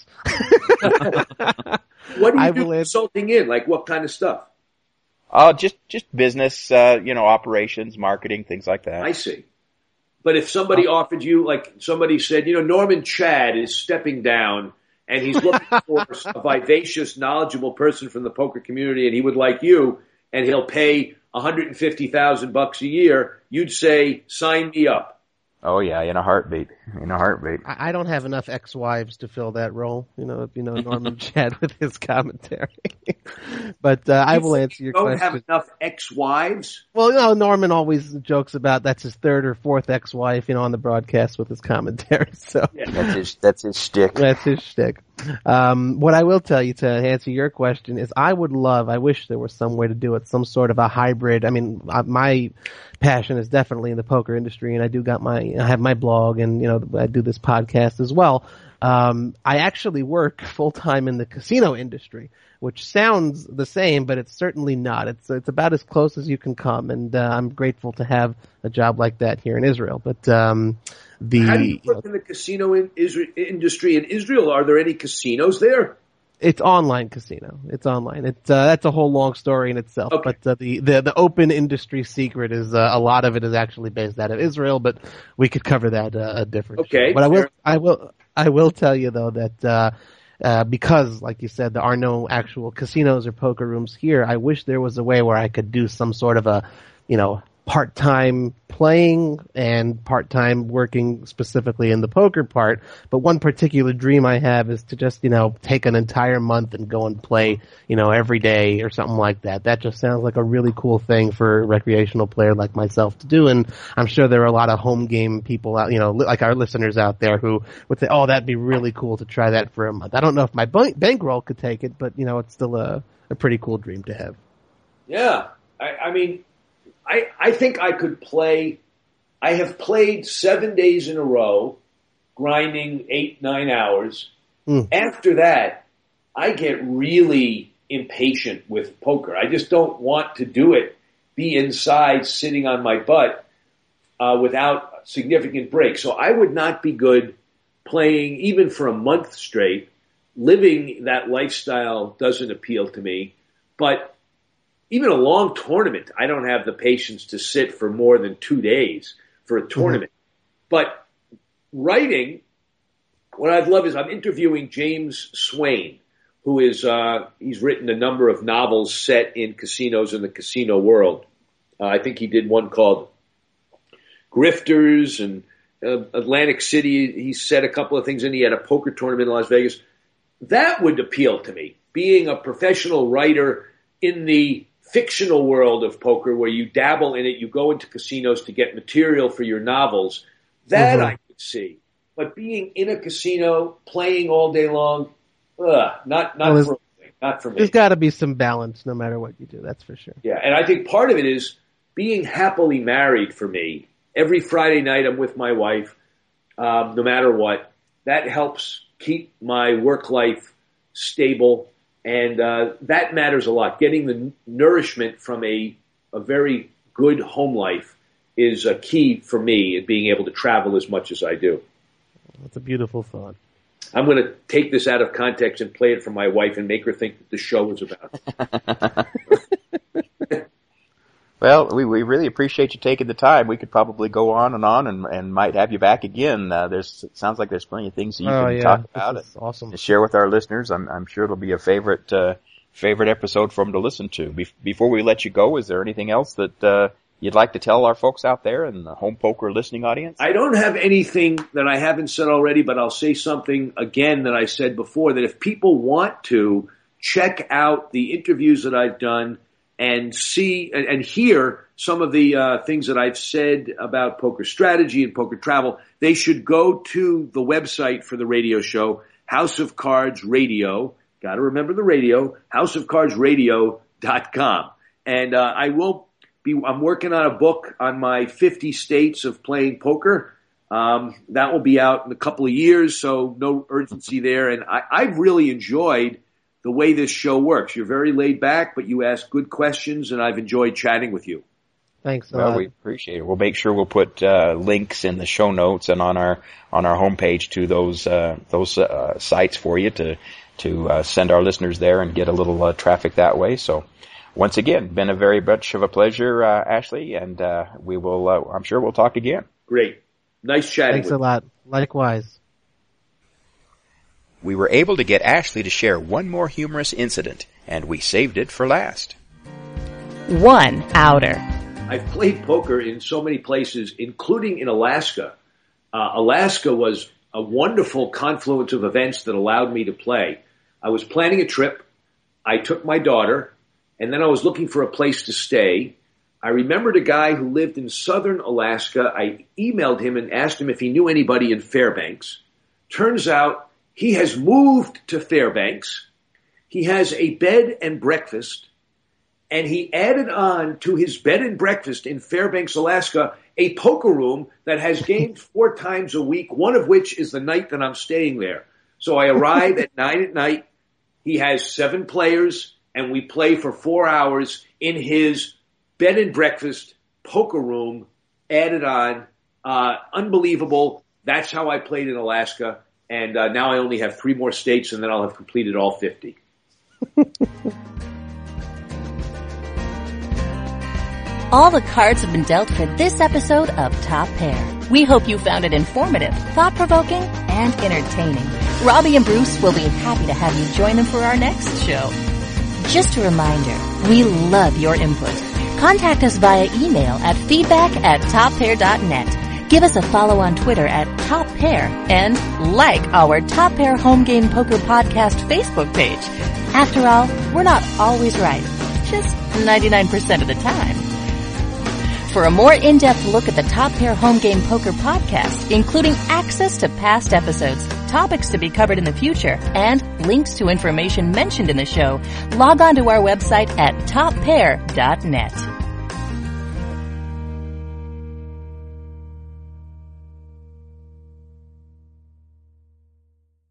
What do you
I
do
believe-
consulting in? Like what kind of stuff?
uh, just just business. Uh, you know, operations, marketing, things like that.
I see. But if somebody offered you, like somebody said, you know, Norman Chad is stepping down and he's looking for a vivacious, knowledgeable person from the poker community and he would like you and he'll pay one hundred fifty thousand bucks a year, you'd say, sign me up.
Oh yeah, in a heartbeat. In a heartbeat.
I I don't have enough ex-wives to fill that role. You know, you know Norman Chad with his commentary. But uh, I will answer your
You don't
question.
have enough ex-wives?
Well, you know, Norman always jokes about that's his third or fourth ex-wife, you know, on the broadcast with his commentary. So
That's his. That's his shtick.
that's his shtick. Um, what I will tell you to answer your question is I would love, I wish there was some way to do it, some sort of a hybrid. I mean, uh, my passion is definitely in the poker industry and I do got my, I have my blog and, you know, I do this podcast as well. Um, I actually work full time in the casino industry, which sounds the same, but it's certainly not. It's it's about as close as you can come, and uh, I'm grateful to have a job like that here in Israel. But um, the
How do you work in the casino in Isra- industry in Israel? Are there any casinos there?
it's online casino. It's online. It's uh, that's a whole long story in itself.
Okay.
But uh, the, the the open industry secret is uh, a lot of it is actually based out of Israel. But we could cover that uh, a different.
Okay,
show. But I will
fair.
I will I will tell you though that. Uh, Uh, because, like you said, there are no actual casinos or poker rooms here. I wish there was a way where I could do some sort of a, you know, part-time playing and part-time working specifically in the poker part. But one particular dream I have is to just, you know, take an entire month and go and play, you know, every day or something like that. That just sounds like a really cool thing for a recreational player like myself to do. And I'm sure there are a lot of home game people out, you know, li- like our listeners out there who would say, oh, that'd be really cool to try that for a month. I don't know if my bank- bankroll could take it, but, you know, it's still a, a pretty cool dream to have.
Yeah. I, I mean, I, I think I could play. I have played seven days in a row, grinding eight, nine hours.
Mm.
After that, I get really impatient with poker. I just don't want to do it, be inside sitting on my butt uh, without significant breaks. So I would not be good playing even for a month straight. Living that lifestyle doesn't appeal to me, but even a long tournament, I don't have the patience to sit for more than two days for a tournament. Mm-hmm. But writing, what I'd love is I'm interviewing James Swain, who is, uh, he's written a number of novels set in casinos in the casino world. Uh, I think he did one called Grifters and uh, Atlantic City. He said a couple of things and he had a poker tournament in Las Vegas. That would appeal to me, being a professional writer in the fictional world of poker where you dabble in it, you go into casinos to get material for your novels. That
Mm-hmm.
I could see. But being in a casino, playing all day long, ugh, not, not,
Well,
for, not for me.
There's got to be some balance no matter what you do. That's for sure.
Yeah, and I think part of it is being happily married for me. Every Friday night I'm with my wife, um, no matter what. That helps keep my work life stable. And uh, that matters a lot. Getting the n- nourishment from a, a very good home life is a key for me in being able to travel as much as I do.
That's a beautiful thought.
I'm going to take this out of context and play it for my wife and make her think that the show is about.
Well, we, we really appreciate you taking the time. We could probably go on and on and, and might have you back again. Uh, there's, it sounds like there's plenty of things that you
oh,
can
yeah.
talk about
this is
and
awesome.
to share with our listeners. I'm, I'm sure it'll be a favorite, uh, favorite episode for them to listen to. Be- before we let you go, is there anything else that, uh, you'd like to tell our folks out there in the home poker listening audience?
I don't have anything that I haven't said already, but I'll say something again that I said before, that if people want to check out the interviews that I've done and see and, and hear some of the uh, things that I've said about poker strategy and poker travel, they should go to the website for the radio show, House of Cards Radio. Got to remember the radio, house of cards radio dot com. And uh, I will be, I'm working on a book on my fifty states of playing poker. Um, that will be out in a couple of years, so no urgency there. And I, I've really enjoyed the way this show works. You're very laid back, but you ask good questions, and I've enjoyed chatting with you.
Thanks a
well,
lot.
we appreciate it. We'll make sure we'll put uh, links in the show notes and on our on our homepage to those uh, those uh, sites for you to to uh, send our listeners there and get a little uh, traffic that way. So, once again, been a very much of a pleasure, uh, Ashley, and uh, we will. Uh, I'm sure we'll talk again.
Great, nice chatting.
Thanks
with
a lot. Likewise.
We were able to get Ashley to share one more humorous incident, and we saved it for last.
One outer.
I've played poker in so many places, including in Alaska. Uh, Alaska was a wonderful confluence of events that allowed me to play. I was planning a trip. I took my daughter, and then I was looking for a place to stay. I remembered a guy who lived in southern Alaska. I emailed him and asked him if he knew anybody in Fairbanks. Turns out he has moved to Fairbanks. He has a bed and breakfast. And he added on to his bed and breakfast in Fairbanks, Alaska, a poker room that has games four times a week, one of which is the night that I'm staying there. So I arrive at nine at night. He has seven players, and we play for four hours in his bed and breakfast poker room added on. Uh, unbelievable. That's how I played in Alaska. And uh, now I only have three more states, and then I'll have completed all fifty.
All the cards have been dealt for this episode of Top Pair. We hope you found it informative, thought-provoking, and entertaining. Robbie and Bruce will be happy to have you join them for our next show. Just a reminder, we love your input. Contact us via email at feedback at top pair dot net. Give us a follow on Twitter at Top Pair and like our Top Pair Home Game Poker Podcast Facebook page. After all, we're not always right, just ninety-nine percent of the time. For a more in-depth look at the Top Pair Home Game Poker Podcast, including access to past episodes, topics to be covered in the future, and links to information mentioned in the show, log on to our website at top pair dot net.